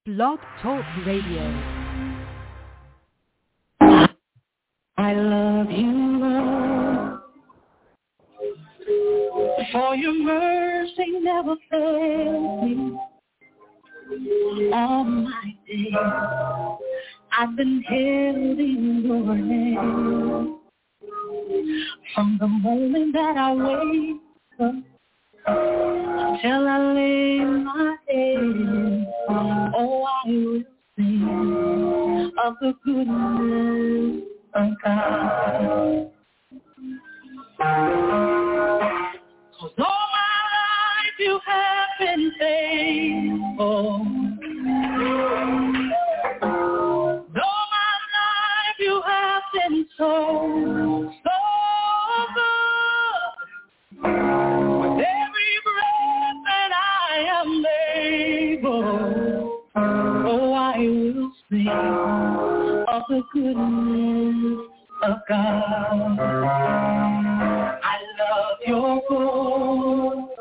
Blog Talk Radio. I love you, Lord, for your mercy never fails me. All my days I've been held in your hand. From the moment that I wake up till I lay my head, oh, I will sing of the goodness of God. 'Cause all my life you have been faithful. All my life you have been so good. With every breath that I am able, oh, I will sing of the goodness of God. I love your voice.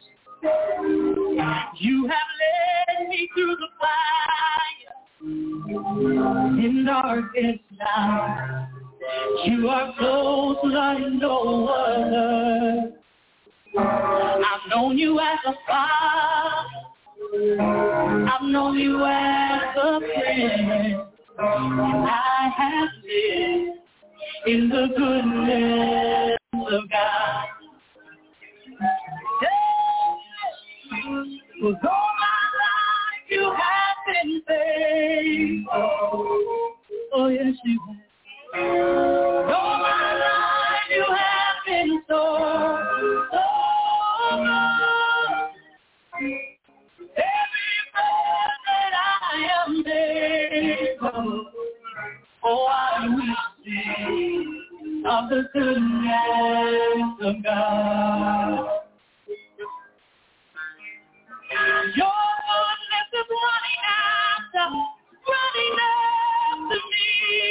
You have led me through the fire in darkest night. You are close like no other. I've known you as a father. I've known you as a friend. And I have lived in the goodness of God. With all my life you have been faithful. Oh yes you have. All my life you have been so good. Every breath that I am able, oh, I will sing of the goodness of God. Your goodness is running after me.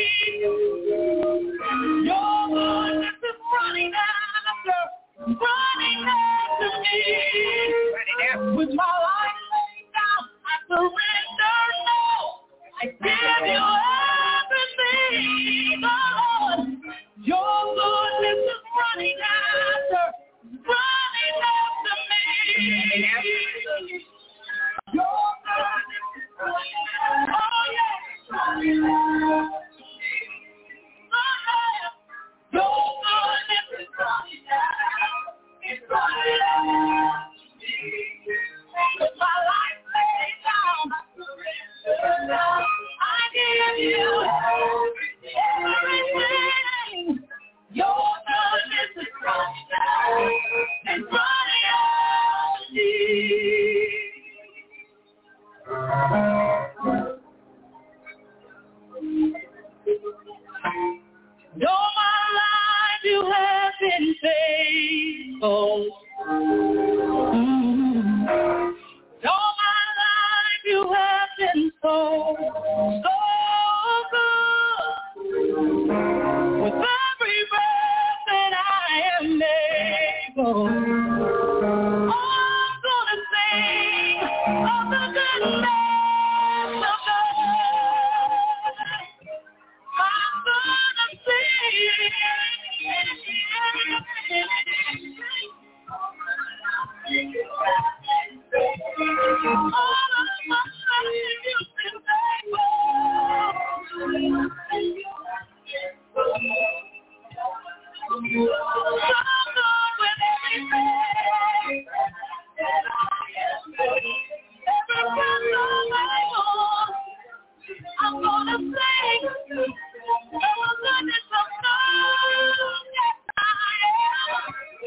Your goodness is running after me. With my life laid down, I surrender now. I give you everything, Lord. Your goodness is running after me. Your goodness is running after, oh yeah. Your goodness is running after, it's running after me. With my life laid down, I surrender now. I give you everything. Your goodness is running out, it's running out to me. All my life you have been faithful. All my life you have been so good. With every breath that I am able, oh, I'm gonna sing of the goodness of God. I'm gonna sing. All of my life you've been I'm gonna sing of the goodness of God. Yes, I am.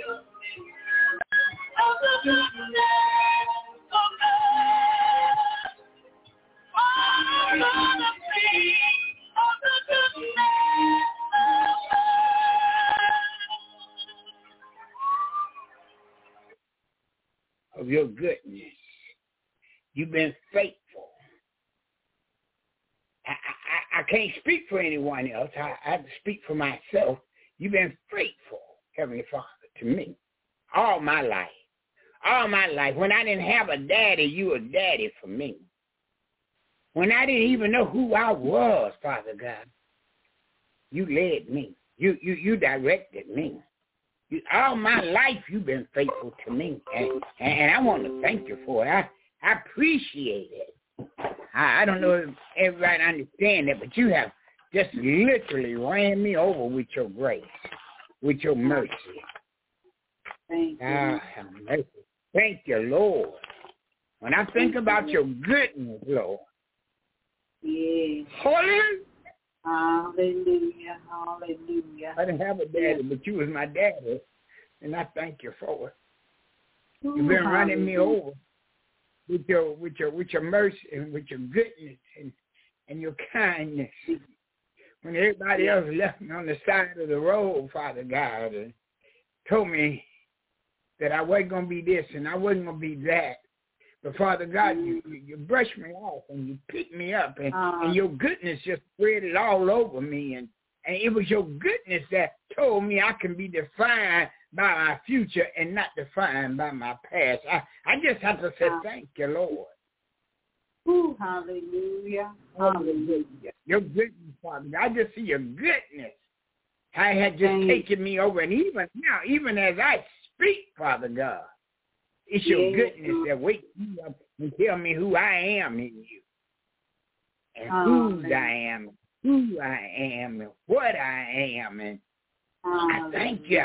Of the goodness of God. I'm gonna sing of the goodness of God. Of your goodness. You've been faithful. I can't speak for anyone else. I have to speak for myself. You've been faithful, Heavenly Father, to me all my life. All my life. When I didn't have a daddy, you were daddy for me. When I didn't even know who I was, Father God, you led me. You directed me. All my life, you've been faithful to me, and I want to thank you for it. I appreciate it. I don't know if everybody understands that, but you have just literally ran me over with your grace, with your mercy. Thank you. Mercy. Thank you, Lord. When I think about your goodness, Lord. Yes. Hallelujah. Hallelujah. I didn't have a daddy, but you was my daddy, and I thank you for it. You've been running me over with your mercy and with your goodness and your kindness. When everybody else left me on the side of the road, Father God, and told me that I wasn't going to be this and I wasn't going to be that. But Father God, you brushed me off and you picked me up, and your goodness just spread it all over me. And it was your goodness that told me I can be defined by my future and not defined by my past. I just have to say thank you, Lord. Ooh, hallelujah. Hallelujah. Your goodness, Father God. I just see your goodness. I had just taken me over. And even now, even as I speak, Father God, it's your goodness that wakes me up and tell me who I am in you. And whose I am, who I am, and what I am. And I thank you.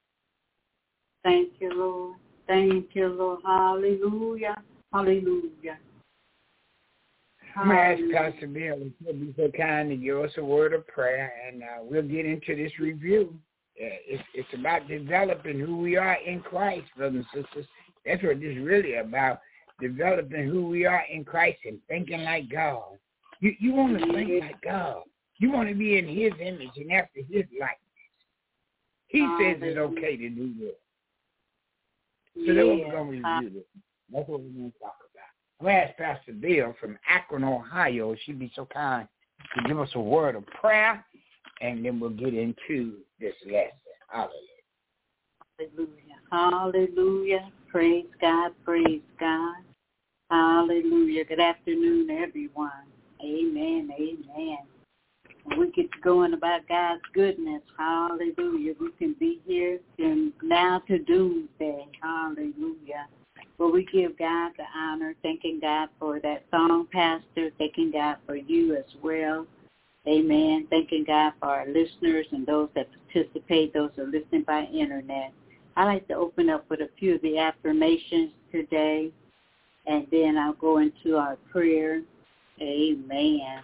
Thank you, Lord. Thank you, Lord. Hallelujah. Hallelujah. I'm going to ask Pastor Bill if he'll be so kind to give us a word of prayer, and we'll get into this review. It's about developing who we are in Christ, brothers and sisters. That's what this is really about, developing who we are in Christ and thinking like God. You want to think like God. You want to be in his image and after his likeness. He says it's okay to do this. So that's what we're going to review this. That's what we're going to talk about. I'm going to ask Pastor Bill from Akron, Ohio. She'd be so kind to give us a word of prayer, and then we'll get into this lesson. Hallelujah. Hallelujah. Hallelujah. Praise God. Praise God. Hallelujah. Good afternoon, everyone. Amen. Amen. We get to going about God's goodness. Hallelujah. We can be here from now to doomsday. Hallelujah. But we give God the honor, thanking God for that song, Pastor, thanking God for you as well. Amen. Thanking God for our listeners and those that participate, those that are listening by internet. I'd like to open up with a few of the affirmations today, and then I'll go into our prayer. Amen.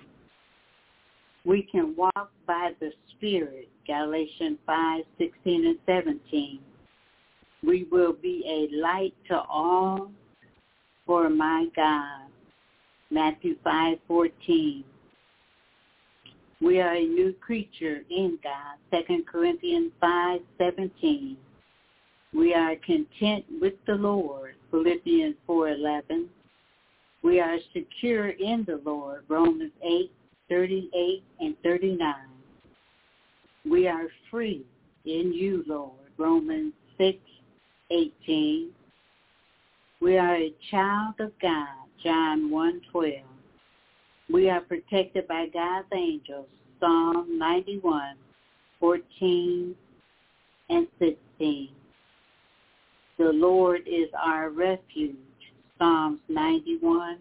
We can walk by the Spirit, Galatians 5:16 and 17. We will be a light to all for my God, Matthew 5:14. We are a new creature in God, 2 Corinthians 5:17. We are content with the Lord, Philippians 4:11. We are secure in the Lord, Romans 8:38 and 39. We are free in you, Lord, Romans 6:18. We are a child of God, John 1:12. We are protected by God's angels, Psalm 91:14 and 16. The Lord is our refuge, Psalms 91,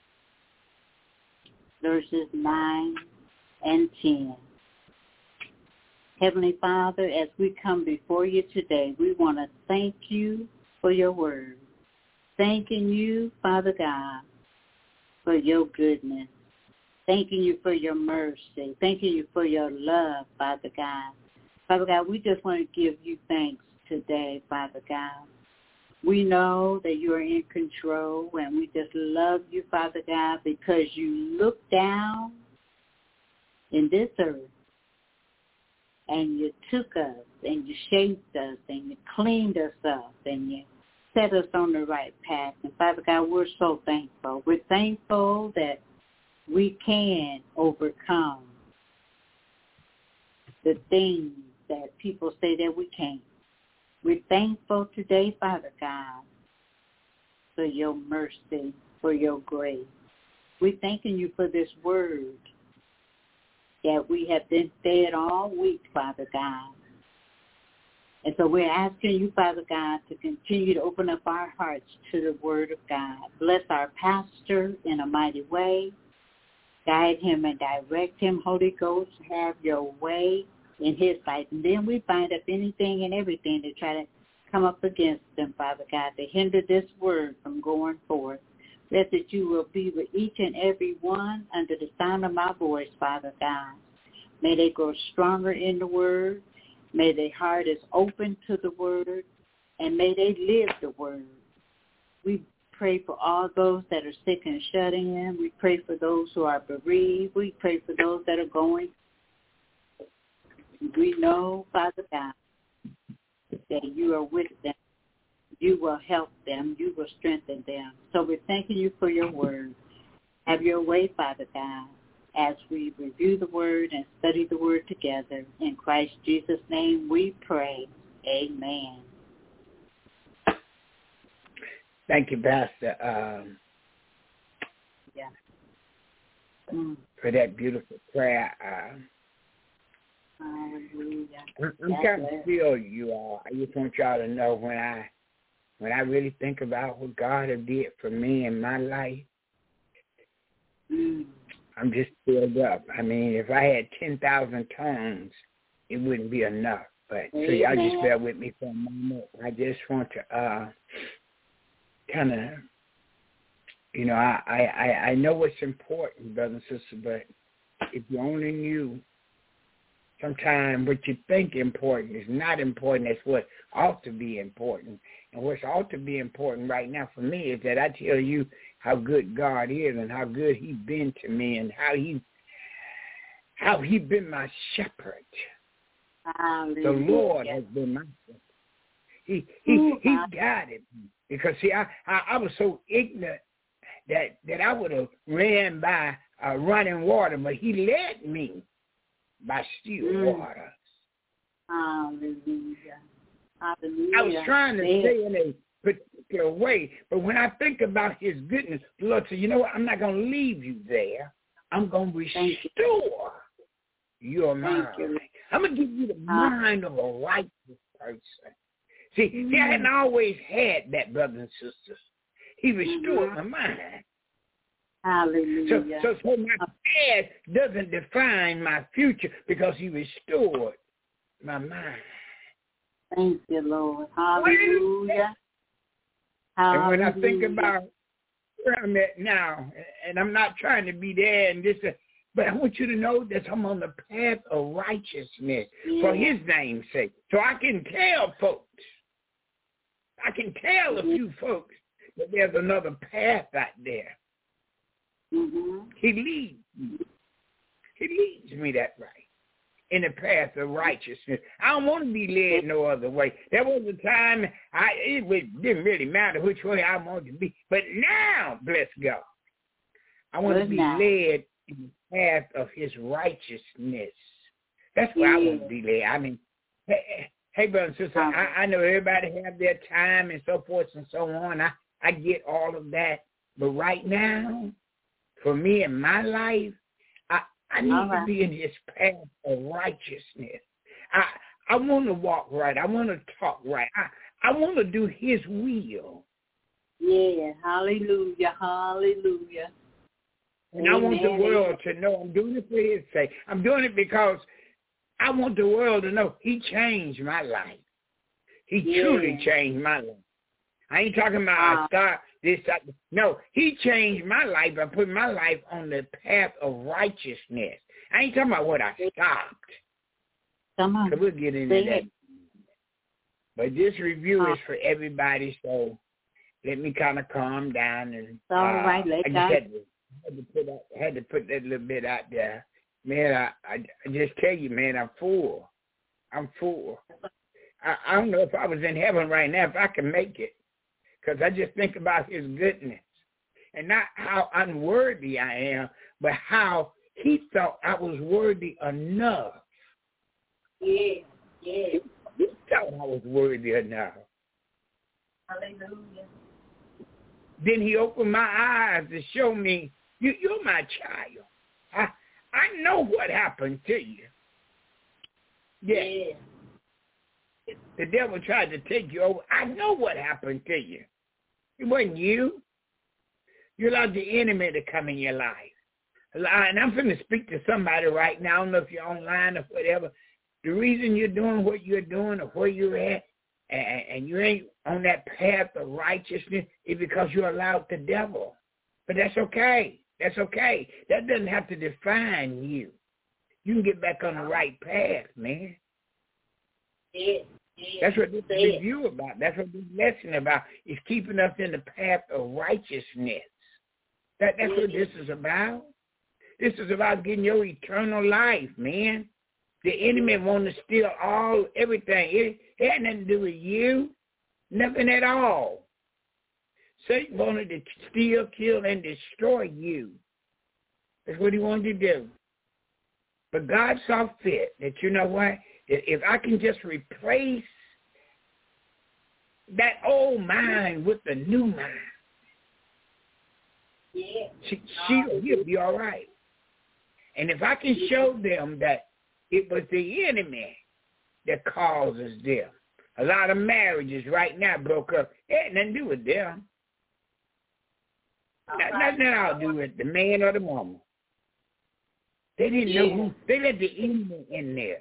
verses 9 and 10. Heavenly Father, as we come before you today, we want to thank you for your word. Thanking you, Father God, for your goodness. Thanking you for your mercy. Thanking you for your love, Father God. Father God, we just want to give you thanks today, Father God. We know that you are in control, and we just love you, Father God, because you look down in this earth, and you took us, and you shaped us, and you cleaned us up, and you set us on the right path. And Father God, we're so thankful. We're thankful that we can overcome the things that people say that we can't. We're thankful today, Father God, for your mercy, for your grace. We're thanking you for this word that we have been fed all week, Father God. And so we're asking you, Father God, to continue to open up our hearts to the word of God. Bless our pastor in a mighty way. Guide him and direct him. Holy Ghost, have your way in his life. And then we bind up anything and everything to try to come up against them, Father God, to hinder this word from going forth. Let that you will be with each and every one under the sound of my voice, Father God. May they grow stronger in the word. May their heart is open to the word, and may they live the word. We pray for all those that are sick and shut in. We pray for those who are bereaved. We pray for those that are going. We know, Father God, that you are with them. You will help them. You will strengthen them. So we're thanking you for your word. Have your way, Father God, as we review the word and study the word together. In Christ Jesus' name we pray. Amen. Thank you, Pastor, for that beautiful prayer. Hallelujah. I'm trying to feel you all. I just want y'all to know when I really think about what God has did for me in my life, I'm just filled up. I mean, if I had 10,000 tongues, it wouldn't be enough. But so y'all just bear with me for a moment. I just want to kind of, you know, I know what's important, brothers and sisters, but if you only knew, sometimes what you think important is not important. That's what ought to be important. And what's ought to be important right now for me is that I tell you how good God is and how good he's been to me and how he been my shepherd. Hallelujah. The Lord has been my shepherd. He guided me. Because, see, I was so ignorant that I would have ran by running water, but he led me by still water. Hallelujah. Hallelujah. I was trying to stay in a particular way, but when I think about his goodness, the Lord said, you know what, I'm not going to leave you there. I'm going to restore your mind. I'm going to give you the mind of a righteous person. See, I hadn't always had that, brothers and sisters. He restored my mind. Hallelujah. So my past doesn't define my future because he restored my mind. Thank you, Lord. Hallelujah. And when I think about where I'm at now, and I'm not trying to be there and this, but I want you to know that I'm on the path of righteousness for his name's sake. So I can tell folks, I can tell a few folks that there's another path out there. He leads me that way in the path of righteousness. I don't want to be led no other way. There was a time it didn't really matter which way I wanted to be. But now, bless God, I want to be led in the path of his righteousness. That's where I want to be led. I mean, hey, brother and sister, I know everybody have their time and so forth and so on. I get all of that. But right now, for me in my life, I need to be in his path of righteousness. I want to walk right. I want to talk right. I want to do his will. Yeah, hallelujah, hallelujah. And I want the world to know I'm doing it for his sake. I'm doing it because I want the world to know he changed my life. He truly changed my life. I ain't talking about I start this. No, he changed my life by putting my life on the path of righteousness. I ain't talking about what I stopped. Come on. So we'll get into that. But this review is for everybody, so let me kind of calm down. And all right, I just had to put that little bit out there. Man, I just tell you, man, I'm full. I'm full. I don't know if I was in heaven right now, if I can make it. Because I just think about his goodness. And not how unworthy I am, but how he thought I was worthy enough. Yeah. He thought I was worthy enough. Hallelujah. Then he opened my eyes to show me, You're my child. I know what happened to you. Yeah. The devil tried to take you over. I know what happened to you. It wasn't you. You allowed the enemy to come in your life. And I'm going to speak to somebody right now. I don't know if you're online or whatever. The reason you're doing what you're doing or where you're at, and you ain't on that path of righteousness, is because you allowed the devil. But that's okay. That's okay. That doesn't have to define you. You can get back on the right path, man. That's what this review about. That's what this lesson about, is keeping us in the path of righteousness. That's what this is about. This is about getting your eternal life, man. The enemy wants to steal everything. It had nothing to do with you. Nothing at all. Satan wanted to steal, kill, and destroy you. That's what he wanted to do. But God saw fit that, you know what, if I can just replace that old mind with the new mind, he'll be all right. And if I can show them that it was the enemy that causes them. A lot of marriages right now broke up. It had nothing to do with them. Nothing at all to do with the man or the woman. They didn't know who. They let the enemy in there.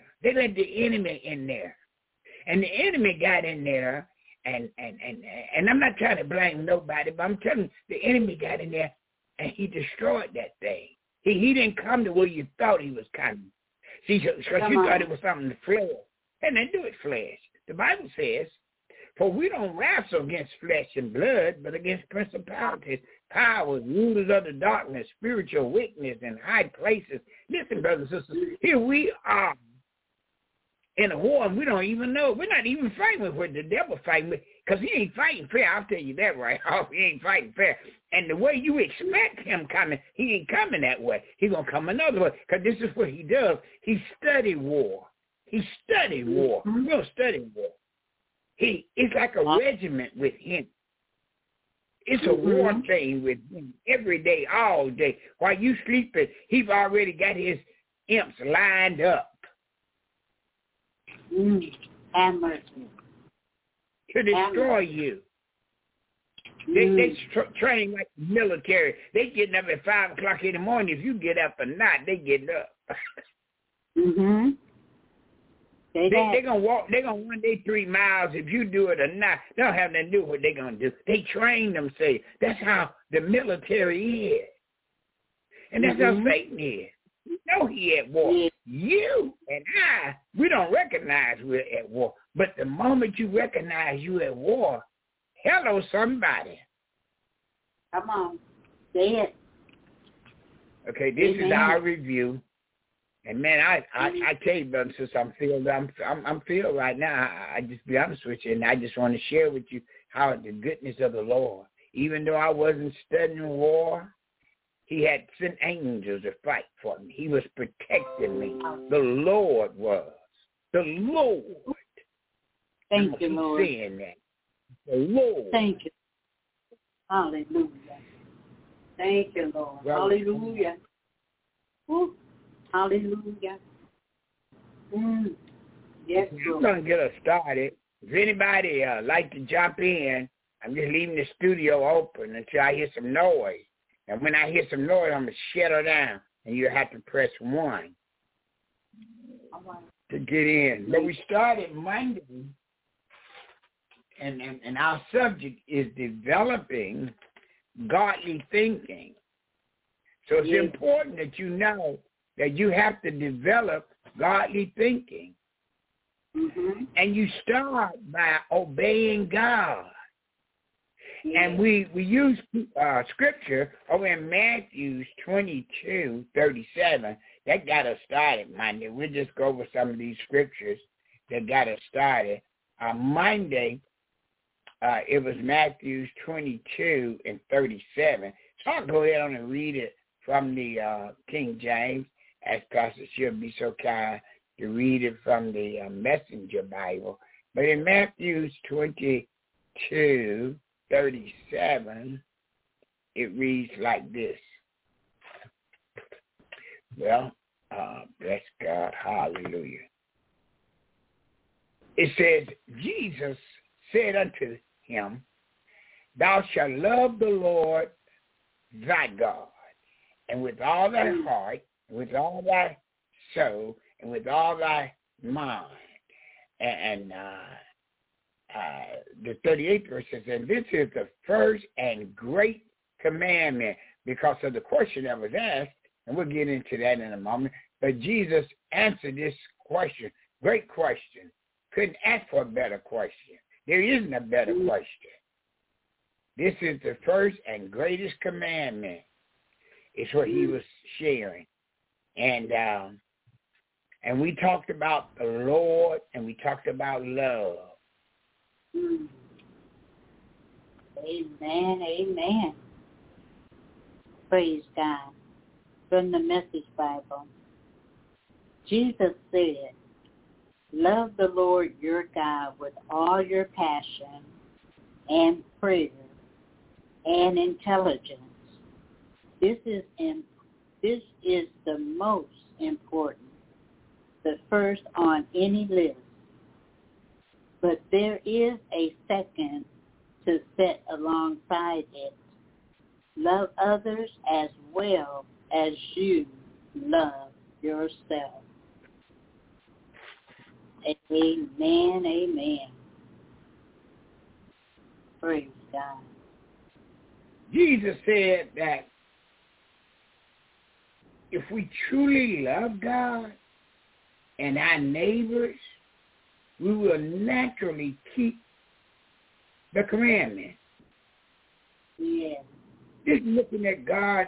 And the enemy got in there, and I'm not trying to blame nobody, but I'm telling you, the enemy got in there, and he destroyed that thing. He didn't come to where you thought he was coming. See, because you thought it was something to flesh. And they do it flesh. The Bible says, for we don't wrestle against flesh and blood, but against principalities, powers, rulers of the darkness, spiritual wickedness in high places. Listen, brothers and sisters, here we are in a war, and we don't even know. We're not even fighting with what the devil fighting with, because he ain't fighting fair. I'll tell you that right off. He ain't fighting fair. And the way you expect him coming, he ain't coming that way. He's going to come another way, because this is what he does. He study war. We don't study war. It's like a regiment with him. It's a war thing with him every day, all day. While you sleeping, he's already got his imps lined up. Have mercy. To destroy you. They train like the military. They getting up at 5 o'clock in the morning. If you get up or not, they getting up. They're gonna walk. They're gonna run their 3 miles. If you do it or not, they don't have nothing to do with what they're gonna do. They train themselves. That's how the military is, and that's how Satan is. You know he at war. You and we don't recognize we're at war. But the moment you recognize you at war, hello, somebody. Come on, say it. Okay, this is our review. And man, I tell you, brother, since I'm filled right now. I just be honest with you, and I just want to share with you how the goodness of the Lord. Even though I wasn't studying war, he had sent angels to fight for me. He was protecting me. The Lord was. The Lord. Thank you, Lord. Saying that. The Lord. Thank you. Hallelujah. Thank you, Lord. Well, hallelujah. Woo. Hallelujah. Yes, I'm going to get us started. If anybody like to jump in, I'm just leaving the studio open until I hear some noise. And when I hear some noise, I'm going to shut her down, and you have to press 1 to get in. But we started Monday, and our subject is developing godly thinking. So it's important that you know that you have to develop godly thinking. And you start by obeying God. And we use scripture over in Matthew 22:37. That got us started Monday. We'll just go over some of these scriptures that got us started. Monday, it was Matthew 22:37. So I'll go ahead on and read it from the King James, as Pastor should be so kind to read it from the Messenger Bible. But in Matthew 22:37, it reads like this. Well, bless God. Hallelujah. It says, Jesus said unto him, thou shalt love the Lord thy God, and with all thy heart, with all thy soul, and with all thy mind. And the 38th verse says, and this is the first and great commandment, because of the question that was asked, and we'll get into that in a moment. But Jesus answered this question, great question. Couldn't ask for a better question. There isn't a better question. This is the first and greatest commandment. It's what he was sharing. And we talked about the Lord, and we talked about love. Amen, amen. Praise God. From the Message Bible. Jesus said, love the Lord your God with all your passion and prayer and intelligence. This is the most important, the first on any list. But there is a second to set alongside it. Love others as well as you love yourself. Amen, amen. Praise God. Jesus said that if we truly love God and our neighbors, we will naturally keep the commandment. Yeah. Just looking at God's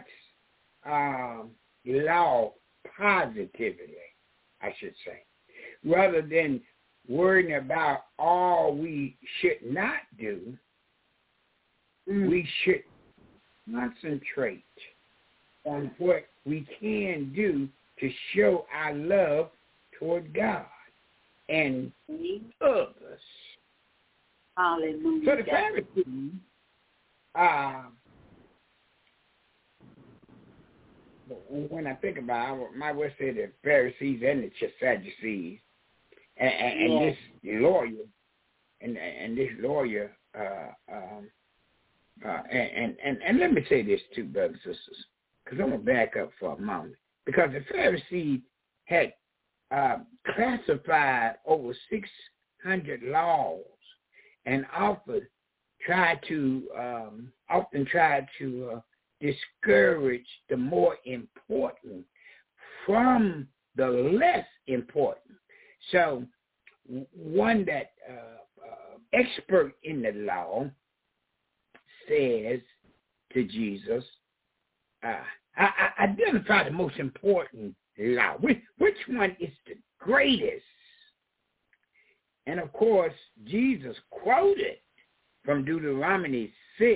law positively, I should say, rather than worrying about all we should not do, we should concentrate on what we can do to show our love toward God and others. Hallelujah. So the Pharisees, when I think about it, I might well say the Pharisees and the Sadducees, and this lawyer, and this lawyer, and let me say this too, brothers and sisters, because I'm going to back up for a moment. Because the Pharisees had classified over 600 laws and often tried to discourage the more important from the less important. So one that expert in the law says to Jesus, identify the most important law. Which one is the greatest? And of course, Jesus quoted from Deuteronomy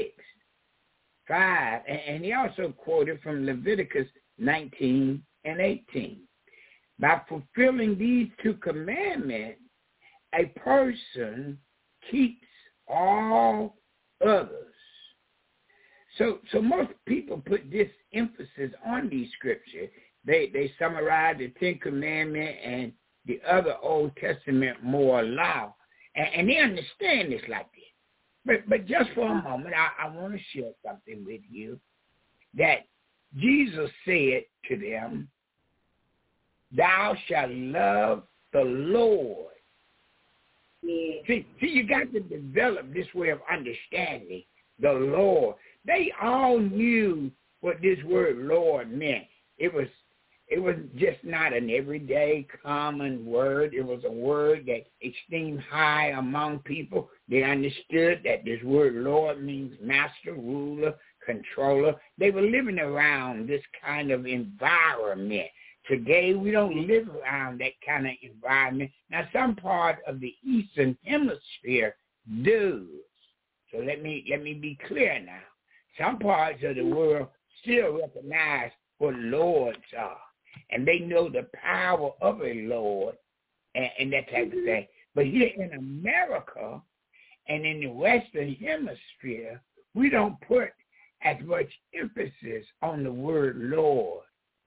6:5, and he also quoted from Leviticus 19 and 18. By fulfilling these two commandments, a person keeps all others. So most people put this emphasis on these scriptures. They summarize the Ten Commandments and the other Old Testament moral law, and they understand this like this. But just for a moment, I want to share something with you that Jesus said to them, thou shalt love the Lord. Yeah. See, you got to develop this way of understanding the Lord. They all knew what this word Lord meant. It was just not an everyday common word. It was a word that esteemed high among people. They understood that this word Lord means master, ruler, controller. They were living around this kind of environment. Today, we don't live around that kind of environment. Now, some part of the Eastern Hemisphere do. So let me be clear now. Some parts of the world still recognize what lords are, and they know the power of a lord and that type of thing. But here in America and in the Western Hemisphere, we don't put as much emphasis on the word Lord.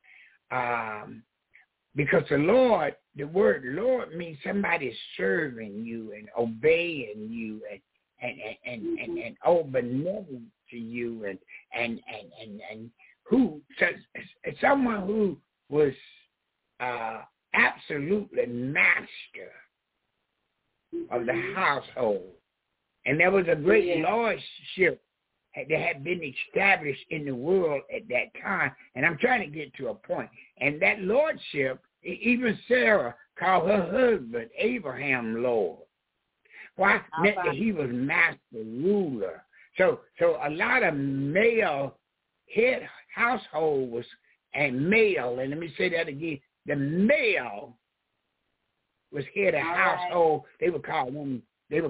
Because the Lord, the word Lord means somebody serving you and obeying you and benevolent to you and who someone who was absolutely master of the household. And there was a great lordship that had been established in the world at that time. And I'm trying to get to a point. And that lordship, even Sarah called her husband Abraham Lord. Why? Meant that he was master ruler. So a lot of male head household was, and male, and let me say that again, the male was head of household. They would call them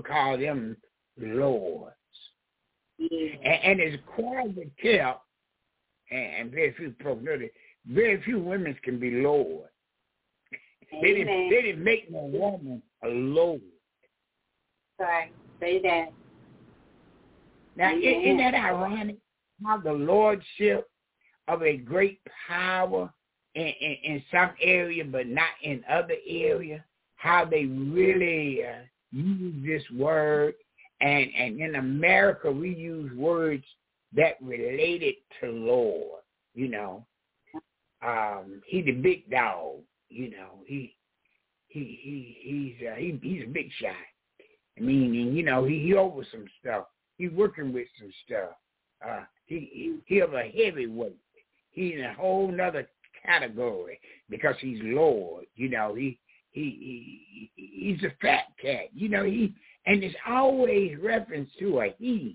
lords. And it's quite kept, and very few folks know that, very few women can be lord. They didn't make no woman a lord. Right. Say that. Now, isn't that ironic how the lordship of a great power in some area but not in other area, how they really use this word, and in America we use words that related to Lord, you know. He the big dog, you know. He's a big shot. I mean, you know, he over some stuff. He's working with some stuff. He of a heavyweight. He's in a whole nother category because he's Lord. You know, he's a fat cat. You know, and it's always reference to a he.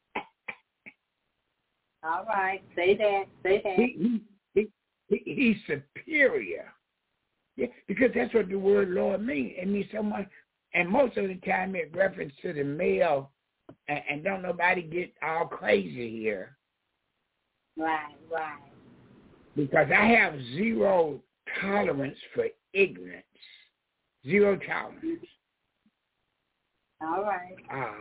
All right, say that. Say that. He's superior. Yeah, because that's what the word Lord means. It means someone, and most of the time it reference to the male, and don't nobody get all crazy here. Right. Because I have zero tolerance for ignorance. Zero tolerance. All right.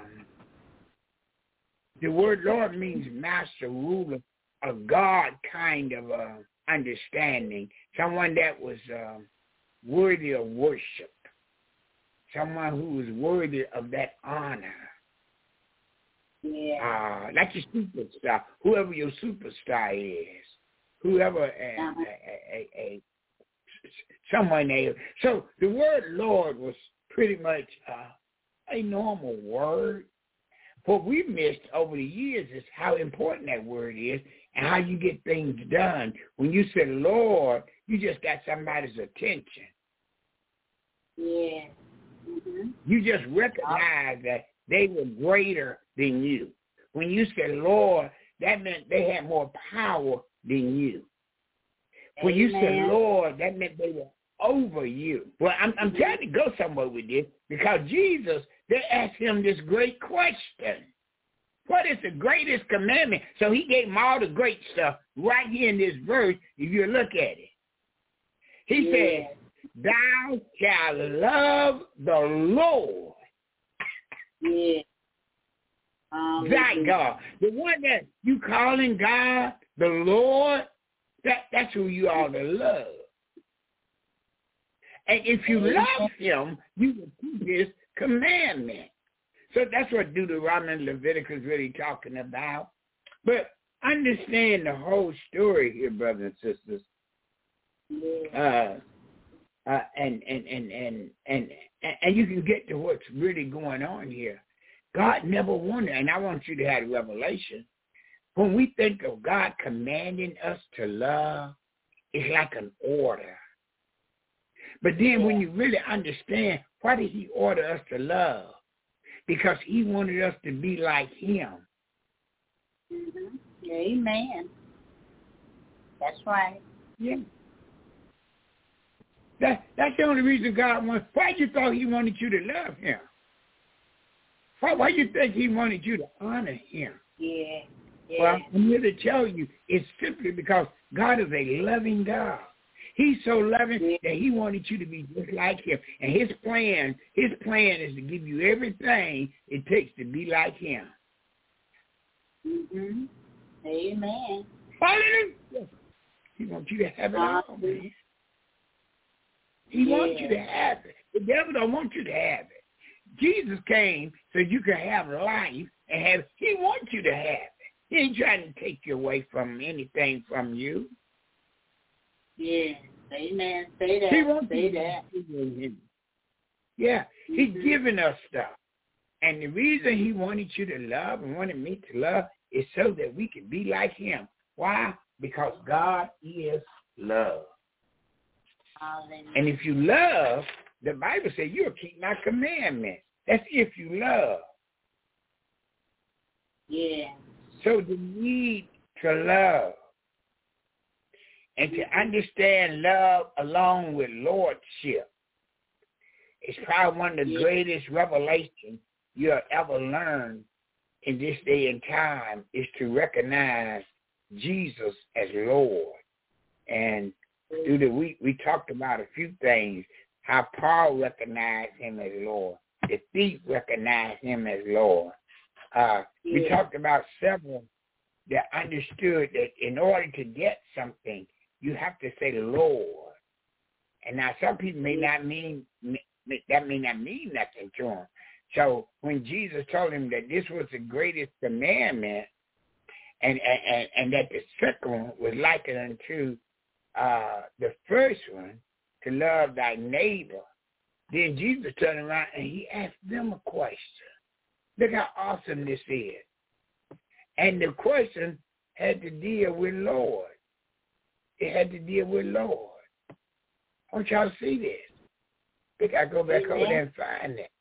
The word Lord means master, ruler, a God kind of understanding. Someone that was worthy of worship. Someone who was worthy of that honor. Yeah. Like your superstar, whoever your superstar is. Whoever someone else. So the word Lord was pretty much a normal word. What we missed over the years is how important that word is and how you get things done. When you say Lord, you just got somebody's attention. Yeah. Mm-hmm. You just recognize that they were greater than you. When you said Lord, that meant they had more power than you. When you said Lord, that meant they were over you. Well, I'm trying to go somewhere with this because Jesus, they asked him this great question. What is the greatest commandment? So he gave them all the great stuff right here in this verse, if you look at it. He said, thou shalt love the Lord. Yeah. Thy God. The one that you calling God, the Lord, that's who you ought to love. And if you love him, you will keep his commandment. So that's what Deuteronomy and Leviticus really talking about. But understand the whole story here, brothers and sisters. And you can get to what's really going on here. God never wanted, and I want you to have a revelation. When we think of God commanding us to love, it's like an order. But then when you really understand, why did he order us to love? Because he wanted us to be like him. Mm-hmm. Amen. That's right. Yeah. That's the only reason God wants. Why you thought he wanted you to love him? Why you think he wanted you to honor him? Yeah. Well, I'm here to tell you, it's simply because God is a loving God. He's so loving that he wanted you to be just like him. And his plan is to give you everything it takes to be like him. Mm-hmm. Amen. Hallelujah. He wants you to have it all, man. He wants you to have it. The devil don't want you to have it. Jesus came so you can have life and have. He wants you to have it. He ain't trying to take you away from anything from you. Yeah, amen. Say that. He wants Say that. Yeah, he's giving us stuff. And the reason he wanted you to love and wanted me to love is so that we can be like him. Why? Because God is love. And if you love, the Bible says you'll keep my commandments. That's if you love. Yeah. So the need to love and to understand love along with lordship is probably one of the greatest revelations you'll ever learn in this day and time is to recognize Jesus as Lord. And through the week, we talked about a few things, how Paul recognized him as Lord. The thief recognized him as Lord. We talked about several that understood that in order to get something, you have to say Lord. And now some people may not mean nothing to them. So when Jesus told him that this was the greatest commandment, and that the second one was likened unto the first one, to love thy neighbor, then Jesus turned around and he asked them a question. Look how awesome this is. And the question had to deal with Lord. It had to deal with Lord. I want y'all to see this. I think I go back over there and find it.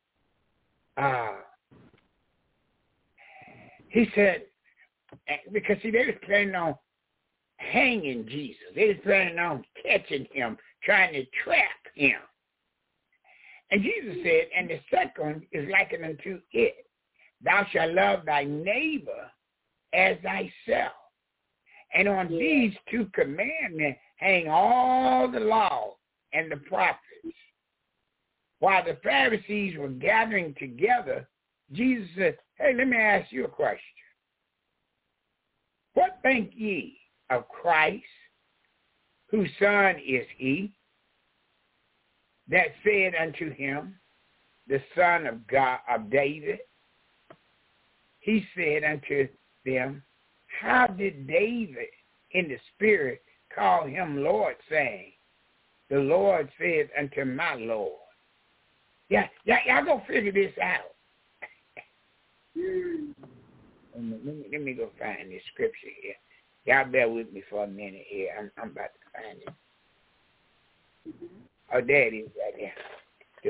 He said, because see, they was planning on hanging Jesus. They was planning on catching him, trying to trap him. And Jesus said, and the second is likened unto it. Thou shalt love thy neighbor as thyself. And on these two commandments hang all the law and the prophets. While the Pharisees were gathering together, Jesus said, hey, let me ask you a question. What think ye of Christ, whose son is he, that said unto him, the son of God, of David? He said unto them, how did David in the spirit call him Lord, saying, the Lord said unto my Lord? Y'all go figure this out. Let me go find this scripture here. Y'all bear with me for a minute here. I'm about to find it. Oh, there it is right there. The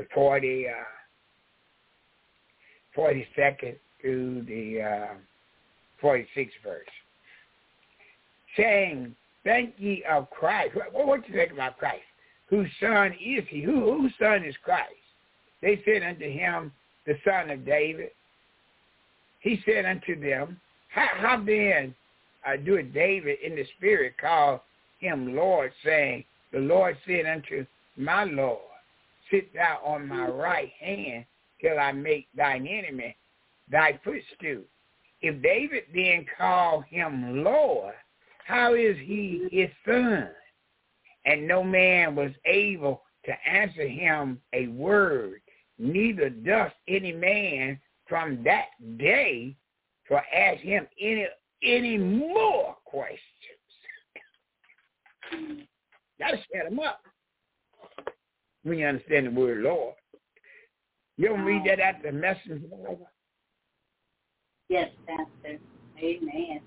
42nd through the 46th verse. Saying, think ye of Christ. What you think about Christ? Whose son is he? Whose son is Christ? They said unto him, the son of David. He said unto them, how then do David in the spirit call him Lord, saying, the Lord said unto my Lord, sit thou on my right hand till I make thine enemy thy footstool. If David then call him Lord, how is he his son? And no man was able to answer him a word, neither doth any man from that day to ask him any more questions. Got to set him up when you understand the word Lord. You don't read that at the Message Bible? Yes, Pastor. Amen.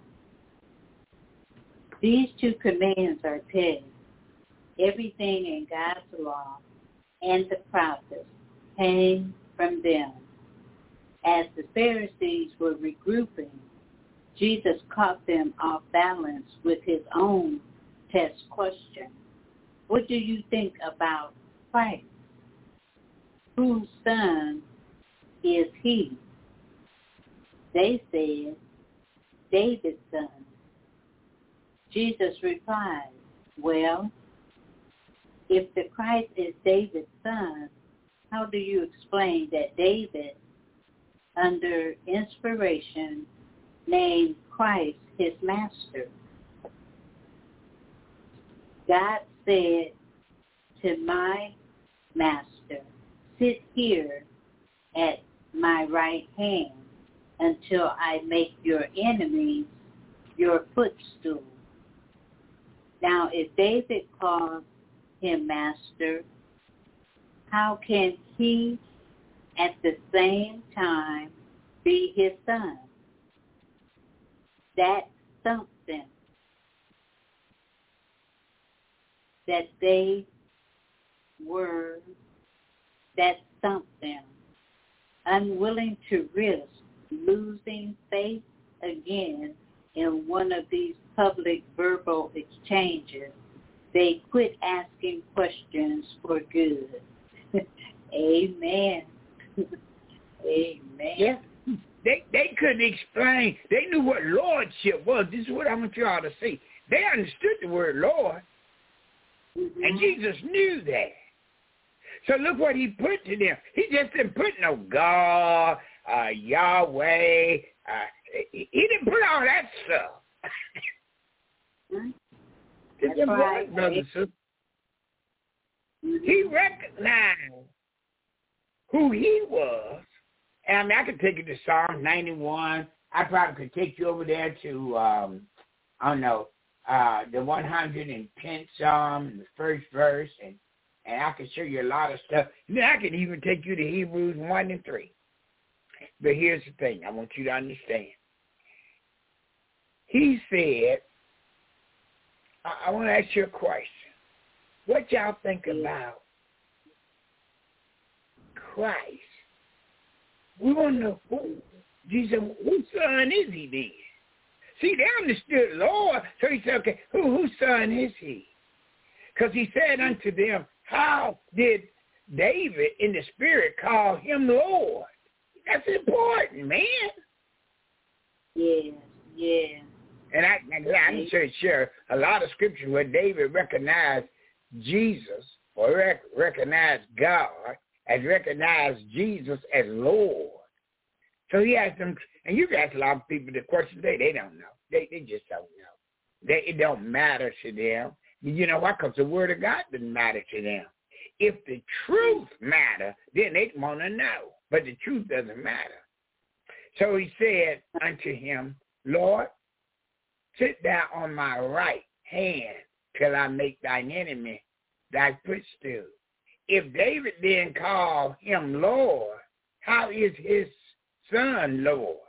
These two commands are pegged. Everything in God's law and the prophets hang from them. As the Pharisees were regrouping, Jesus caught them off balance with his own test question. What do you think about Christ? Whose son is he? They said, David's son. Jesus replied, well, if the Christ is David's son, how do you explain that David, under inspiration, named Christ his master? God said to my master, sit here at my right hand until I make your enemies your footstool. Now, if David called him master, how can he at the same time be his son? That's something that they were, that's something. Unwilling to risk losing faith again in one of these public verbal exchanges, they quit asking questions for good. Amen. Amen. Yeah. They couldn't explain. They knew what lordship was. This is what I want you all to see. They understood the word Lord, and Jesus knew that. So look what he put to them. He just didn't put no God, Yahweh. He didn't put all that stuff. That's right, brother, sister. He recognized who he was. And I mean, I could take you to Psalm 91. I probably could take you over there to, I don't know, the 110th Psalm, the first verse, and I can show you a lot of stuff. And then I can even take you to Hebrews 1 and 3. But here's the thing I want you to understand. He said, I want to ask you a question. What y'all think about Christ? We want to know who. Jesus, whose son is he then? See, they understood Lord, so he said, okay, whose son is he? Because he said unto them, how did David in the spirit call him Lord? That's important, man. Yeah, yeah. And I'm sure a lot of scriptures where David recognized Jesus or recognized God as recognized Jesus as Lord. So he asked them, and you ask a lot of people the question they don't know. They just don't know. It don't matter to them. You know why? Because the word of God doesn't matter to them. If the truth matter, then they want to know. But the truth doesn't matter. So he said unto him, Lord, sit thou on my right hand till I make thine enemy thy footstool. If David then called him Lord, how is his son Lord?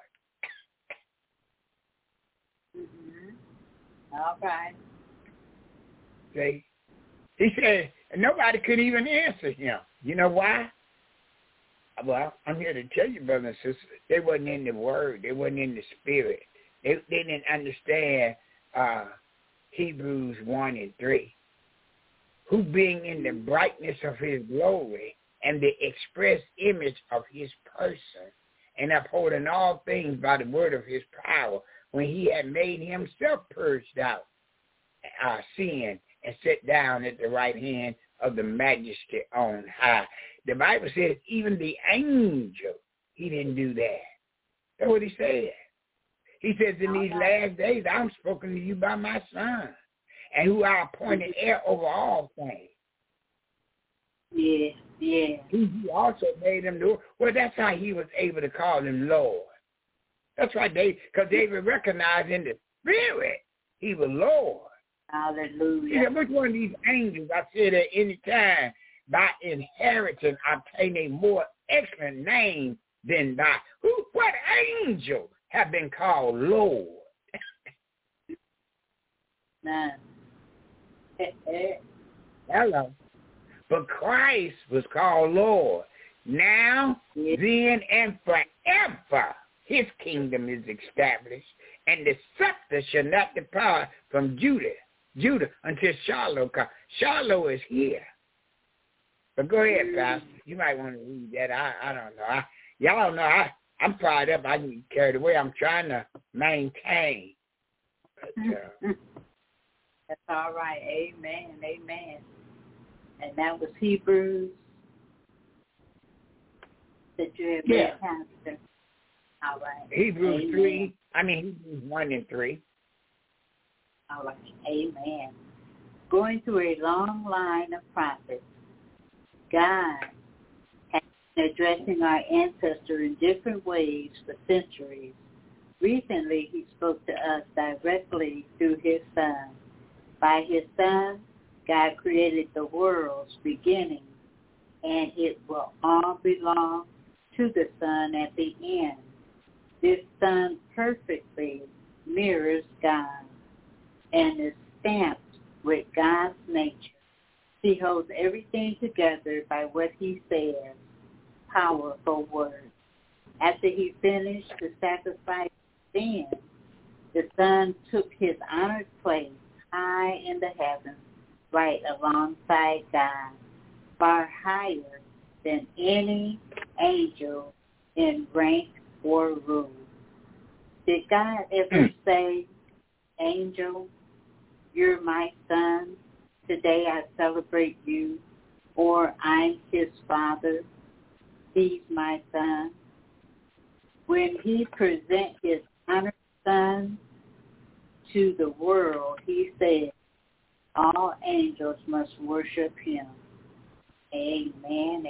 All right. See? He said, and nobody could even answer him. You know why? Well, I'm here to tell you, brothers and sisters, they wasn't in the word. They wasn't in the spirit. They didn't understand Hebrews 1 and 3. Who being in the brightness of his glory and the express image of his person, and upholding all things by the word of his power, when he had made himself purged out sin and sat down at the right hand of the majesty on high. The Bible says even the angel, he didn't do that. That's what he said. He says, in these last days, I'm spoken to you by my son, and who I appointed heir over all things. Yeah, yeah. He also made him do. Well, that's how he was able to call him Lord. That's right, because David recognized in the spirit he was Lord. Hallelujah. Yeah, which one of these angels, I said at any time, by inheritance obtain a more excellent name than thy. What angel have been called Lord? None. Hello. But Christ was called Lord. Now, then, and forever, his kingdom is established, and the scepter shall not depart from Judah until Shiloh comes. Shiloh is here. But go ahead, Pastor. You might want to read that. I don't know. Y'all know I'm fired up. I can get carried away. I'm trying to maintain. But, that's all right. Amen. Amen. And that was Hebrews that you have read, Pastor. All right. Hebrews Amen. Hebrews 1 and 3. All right. Amen. going through a long line of prophets. God has been addressing our ancestors in different ways for centuries. Recently, he spoke to us directly through his Son. By his Son, God created the world's beginning, and it will all belong to the Son at the end. This Son perfectly mirrors God and is stamped with God's nature. He holds everything together by what he says. Powerful words. After he finished the sacrifice of sin, the Son took his honored place high in the heavens, right alongside God, far higher than any angel in rank or rule. Did God ever say, angel, you're my son, today I celebrate you, or I'm his father, he's my son? When he presents his honored son to the world, he said, all angels must worship him. Amen,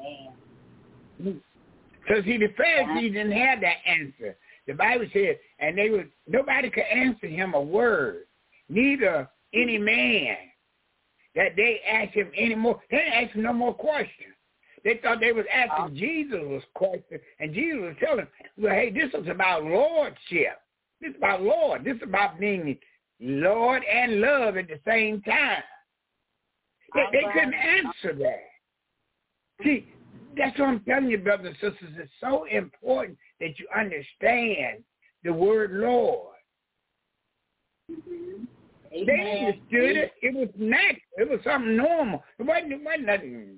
amen. So see, the Pharisees didn't have that answer. The Bible says, and nobody could answer him a word, neither any man, that they asked him anymore. They didn't ask him no more questions. They thought they was asking Jesus questions, and Jesus was telling them, well, hey, this is about lordship. This is about Lord. This is about being Lord and love at the same time. They couldn't answer that. See, that's what I'm telling you, brothers and sisters. It's so important that you understand the word Lord. Mm-hmm. They understood it. It was natural. It was something normal. It wasn't nothing.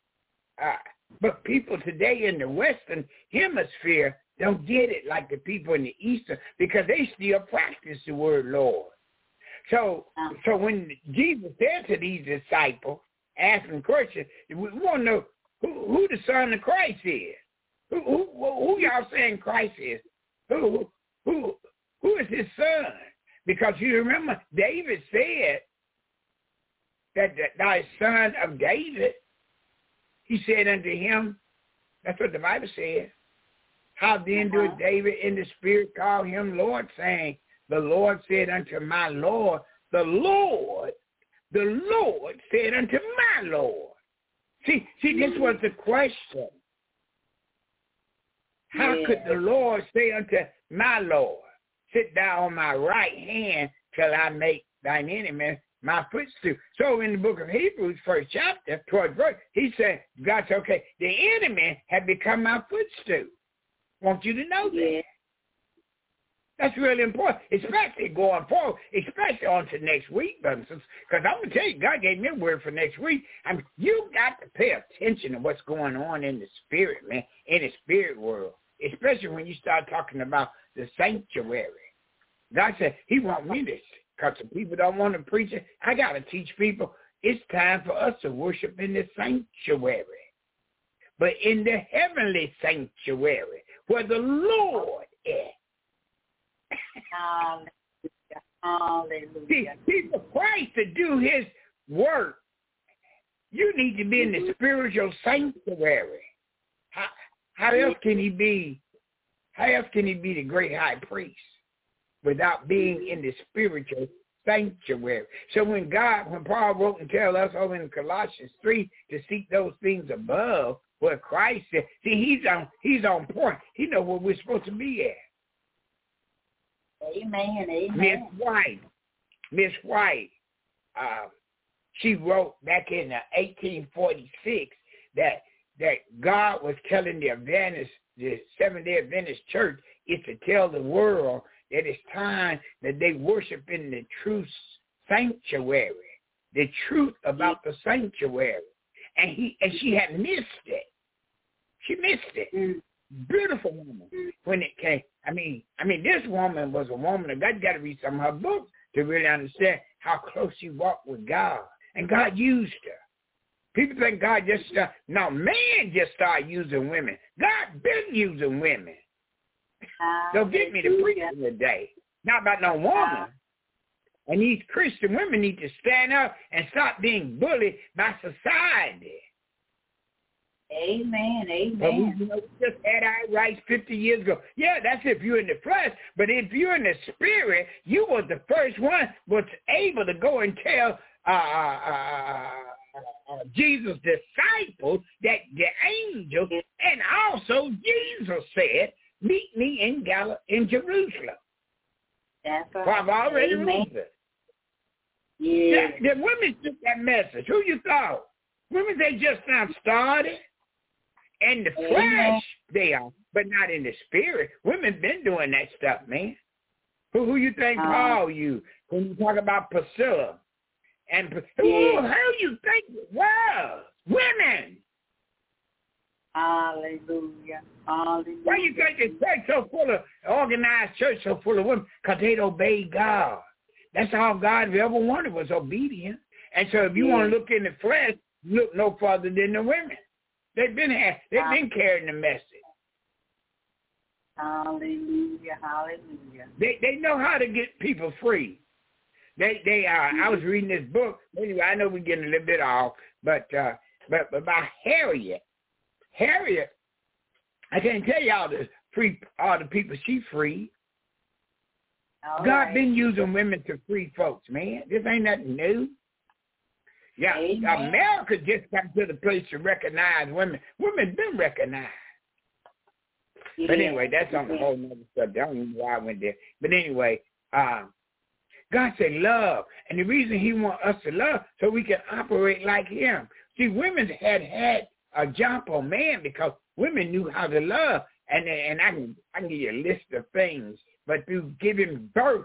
But people today in the Western Hemisphere don't get it like the people in the Eastern, because they still practice the word Lord. So when Jesus said to these disciples, asking questions, we want to know who the Son of Christ is. Who y'all saying Christ is? Who is his son? Because you remember, David said that thy son of David, he said unto him, that's what the Bible said. How then doeth David in the spirit call him Lord, saying, the Lord said unto my Lord, the Lord said unto my Lord. See, this was the question. How could the Lord say unto my Lord, sit thou on my right hand till I make thine enemy my footstool? So in the book of Hebrews, 1st chapter, 12th verse, he said, God said, okay, the enemy had become my footstool. Want you to know that. That's really important, especially going forward, especially on to next week, brothers, because I'm going to tell you, God gave me a word for next week. I mean, you got to pay attention to what's going on in the spirit, man, in the spirit world, especially when you start talking about the sanctuary. God said he wants me to, because some people don't want to preach it. I got to teach people it's time for us to worship in the sanctuary, but in the heavenly sanctuary where the Lord is. Hallelujah. See, for Christ to do his work, you need to be in the spiritual sanctuary. How else can he be the great high priest without being in the spiritual sanctuary? So when Paul wrote and tell us over in Colossians 3 to seek those things above where Christ said, see, he's on point. He knows where we're supposed to be at. Amen. Miss White, she wrote back in 1846 that God was telling the Seventh-day Adventist Church is to tell the world that it's time that they worship in the true sanctuary, the truth about the sanctuary. And she had missed it. She missed it. Beautiful woman when it came. I mean, this woman was a woman of God. You got to read some of her books to really understand how close she walked with God. And God used her. People think God just man just started using women. God been using women. Don't get me to preaching today. Not about no woman. And these Christian women need to stand up and stop being bullied by society. Amen. But we just had our rights 50 years ago. Yeah, that's if you're in the flesh. But if you're in the spirit, you was the first one was able to go and tell Jesus' disciples that the angels, and also Jesus said, meet me in Jerusalem. That's right. For I've already ruled it. Yeah. The women took that message. Who you thought? Women, they just now started. In the flesh, they are, but not in the spirit. Women been doing that stuff, man. Who you think Paul you when you talk about Priscilla? And who you think it was? Women. Hallelujah. Hallelujah. Why you think the church so full of, organized church so full of women? Because they'd obey God. That's all God ever wanted was obedience. And so if you want to look in the flesh, look no further than the women. They've been carrying the message. Hallelujah, hallelujah. They know how to get people free. They are. I was reading this book. Anyway, I know we're getting a little bit off, but by Harriet. Harriet, I can't tell you all the people she freed. God been using women to free folks, man. This ain't nothing new. Yeah, amen. America just got to the place to recognize women. Women been recognized. Yeah. But anyway, that's on a whole nother subject. I don't know why I went there. But anyway, God said love. And the reason he wants us to love so we can operate like him. See, women had a jump on man because women knew how to love. And I can give you a list of things. But through giving birth,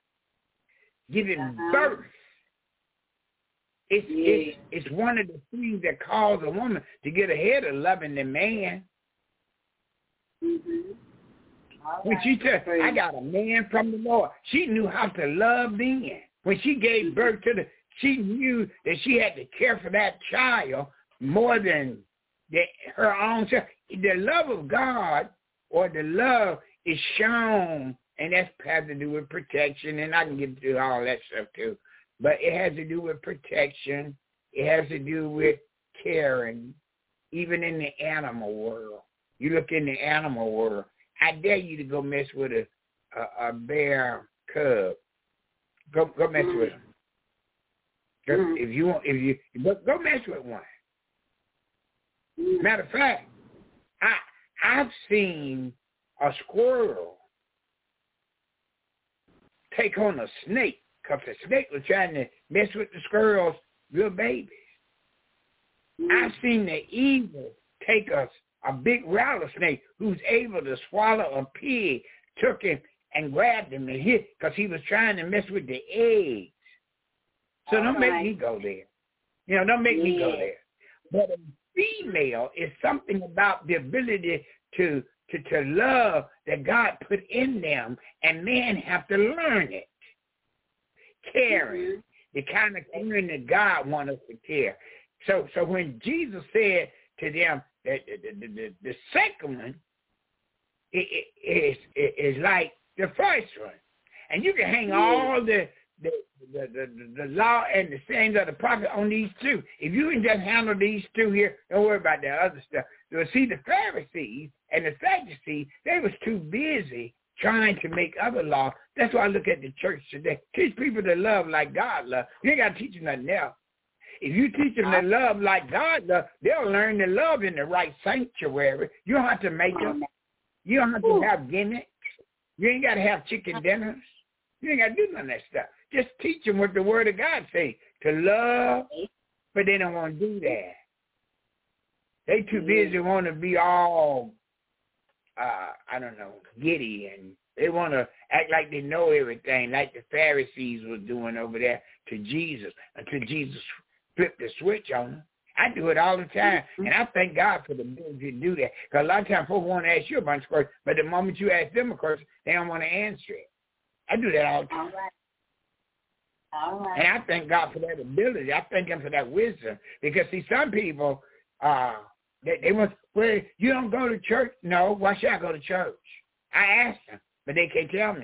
it's one of the things that cause a woman to get ahead of loving the man. Mm-hmm. When she said, I got a man from the Lord, she knew how to love then. When she gave birth to she knew that she had to care for that child more than her own self. The love of God or the love is shown, and that has to do with protection, and I can get to all that stuff too. But it has to do with protection. It has to do with caring, even in the animal world. You look in the animal world, I dare you to go mess with a bear cub. Go mess with him. If you want, go mess with one. Matter of fact, I've seen a squirrel take on a snake because the snake was trying to mess with the squirrel's little babies. I've seen the eagle take a big rattlesnake who's able to swallow a pig, took him and grabbed him and hit because he was trying to mess with the eggs. So don't make me go there. Don't make me go there. But a female is something about the ability to love that God put in them, and men have to learn it. Caring, the kind of caring that God wants us to care. So when Jesus said to them that the second one is like the first one, and you can hang all the law and the sayings of the prophet on these two. If you can just handle these two here, don't worry about the other stuff. So see, the Pharisees and the Sadducees, they was too busy trying to make other laws. That's why I look at the church today. Teach people to love like God loves. You ain't got to teach them nothing else. If you teach them to love like God loves, they'll learn to love in the right sanctuary. You don't have to make them. You don't have to have gimmicks. You ain't got to have chicken dinners. You ain't got to do none of that stuff. Just teach them what the Word of God says, to love, but they don't want to do that. They too busy want to be all, giddy, and they want to act like they know everything, like the Pharisees were doing over there to Jesus, until Jesus flipped the switch on them. I do it all the time, and I thank God for the ability to do that, because a lot of times folks want to ask you a bunch of questions, but the moment you ask them a question, they don't want to answer it. I do that all the time. All right. And I thank God for that ability. I thank him for that wisdom. Because, see, some people, they want, well, you don't go to church? No, why should I go to church? I asked them, but they can't tell me.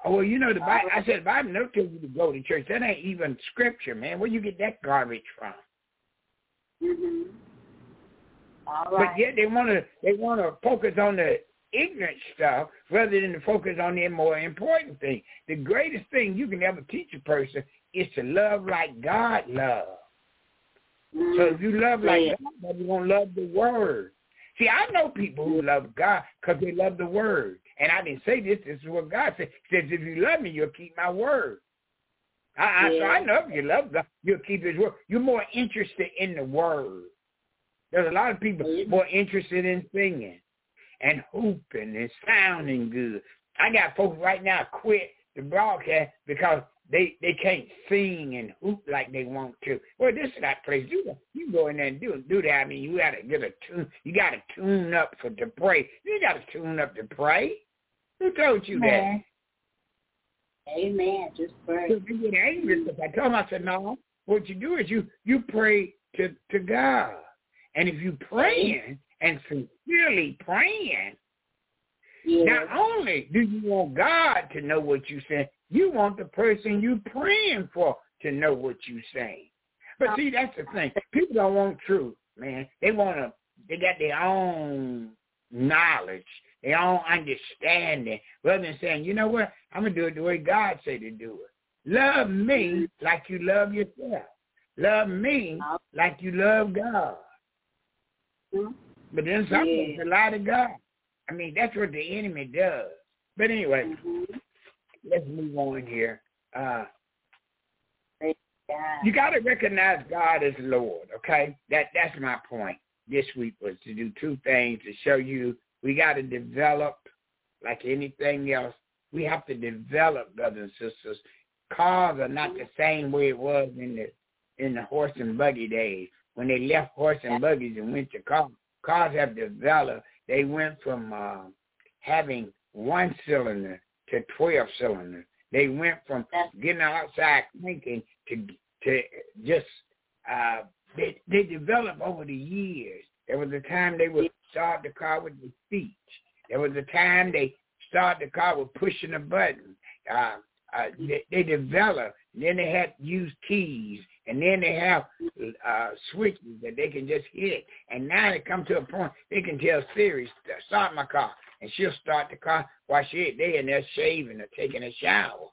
Oh, well, you know, the Bible, I said the Bible never tells you to go to church. That ain't even scripture, man. Where you get that garbage from? Mm-hmm. All right. But yet they want to focus on the ignorant stuff rather than to focus on the more important thing. The greatest thing you can ever teach a person is to love like God loves. So if you love like God, you're going to love the Word. See, I know people who love God because they love the Word. And I didn't say this. This is what God said. He says, if you love me, you'll keep my word. So I know if you love God, you'll keep his word. You're more interested in the Word. There's a lot of people more interested in singing and hooping and sounding good. I got folks right now quit the broadcast because they can't sing and hoop like they want to. Well, this is that place. You go in there and do that. I mean, you got to get a tune. You got to tune up to pray. You got to tune up to pray. Who told you that? Amen. Just pray. So they get angry because I told them, I said, no, what you do is you pray to God. And if you praying and sincerely praying, not only do you want God to know what you say, you want the person you praying for to know what you saying. But see, that's the thing. People don't want truth, man. They got their own knowledge, their own understanding, rather than saying, you know what, I'm going to do it the way God said to do it. Love me like you love yourself. Love me like you love God. But then some people lie to God. I mean, that's what the enemy does. But anyway, let's move on here. You got to recognize God as Lord, okay? That's my point this week, was to do two things to show you we got to develop, like anything else. We have to develop, brothers and sisters. Cars are not the same way it was in the horse and buggy days. When they left horse and buggies and went to cars, cars have developed. They went from having one cylinder to 12 cylinder. They went from getting outside cranking to just they developed over the years. There was a time they would start the car with the feet. There was a time they started the car with pushing a button. They developed. Then they had to use keys, and then they have switches that they can just hit. And now they come to a point they can tell Siri, start my car, and she'll start the car while they in there shaving or taking a shower.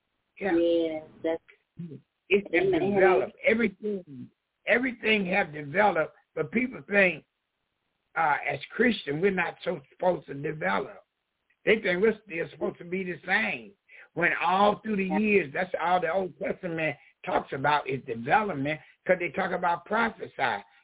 It's developed. Everything have developed, but people think as Christians we're not so supposed to develop. They think we're still supposed to be the same. When all through the years, that's all the Old Testament talks about is development, because they talk about prophecy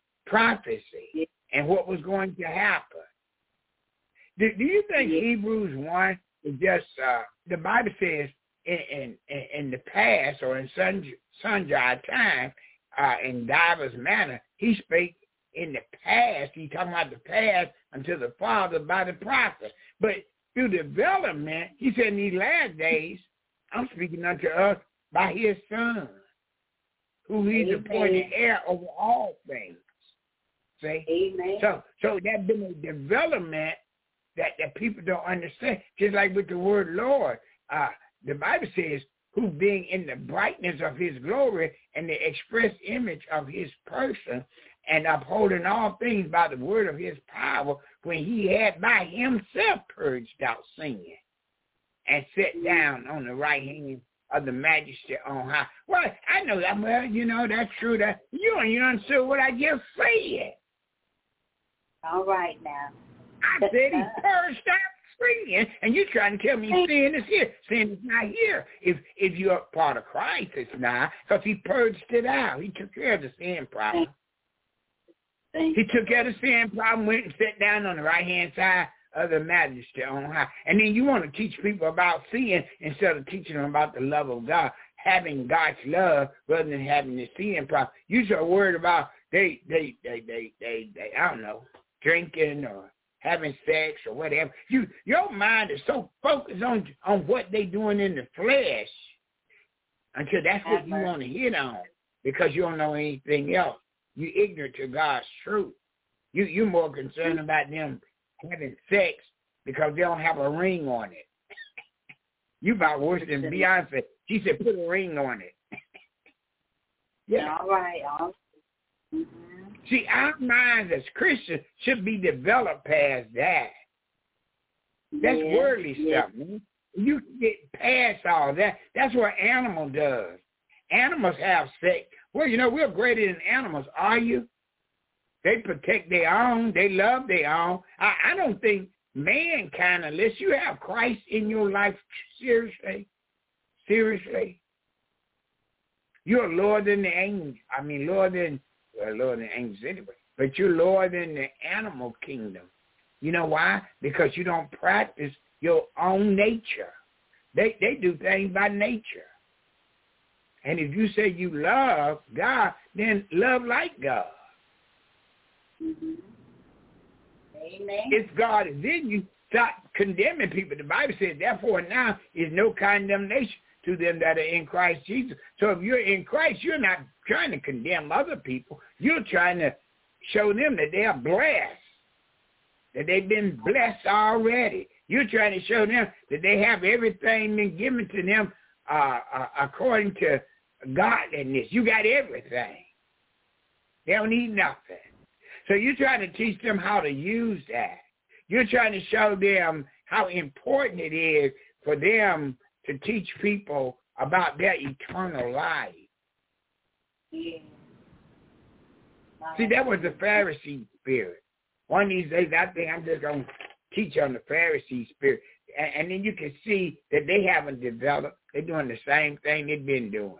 and what was going to happen. Do you think Hebrews 1 is just, the Bible says in the past or in sundry time, in divers manner, he spake in the past, he talking about the past unto the Father by the prophet. But through development, he said in these last days, I'm speaking unto us by his Son, who he's appointed heir over all things. See? Amen. So that's been a development that people don't understand. Just like with the word Lord, the Bible says, who being in the brightness of his glory and the express image of his person, and upholding all things by the word of his power, when he had by himself purged out sin, and sat down on the right hand of the Majesty on high. Well, I know that. Well, you know, that's true. That you understood what I just said. All right now. I said he purged out sin, and you're trying to tell me sin is here. Sin is not here. If you're a part of Christ, it's not, because he purged it out. He took care of the sin problem. He took care of the sin problem, went and sat down on the right-hand side of the Majesty on high. And then you want to teach people about sin instead of teaching them about the love of God, having God's love rather than having the sin problem. You're so worried about they I don't know, drinking or having sex or whatever. Your mind is so focused on what they doing in the flesh until that's what you want to hit on, because you don't know anything else. You're ignorant to God's truth. You're more concerned about them having sex because they don't have a ring on it. You about worse than Beyonce. She said, put a ring on it. Yeah. All right. Mm-hmm. See, our minds as Christians should be developed past that. That's worldly stuff, man. You can get past all that. That's what animal does. Animals have sex. Well, we're greater than animals, are you? They protect their own. They love their own. I don't think mankind, unless you have Christ in your life, seriously, you're lower than the angels. I mean, lower than angels anyway. But you're lower than the animal kingdom. You know why? Because you don't practice your own nature. They do things by nature. And if you say you love God, then love like God. Mm-hmm. Amen. If God is in you, stop condemning people. The Bible says, therefore now is no condemnation to them that are in Christ Jesus. So if you're in Christ, you're not trying to condemn other people. You're trying to show them that they are blessed, that they've been blessed already. You're trying to show them that they have everything been given to them according to godliness. You got everything. They don't need nothing. So you're trying to teach them how to use that. You're trying to show them how important it is for them to teach people about their eternal life. Yeah. See, that was the Pharisee spirit. One of these days, I think I'm just going to teach on the Pharisee spirit. And then you can see that they haven't developed. They're doing the same thing they've been doing.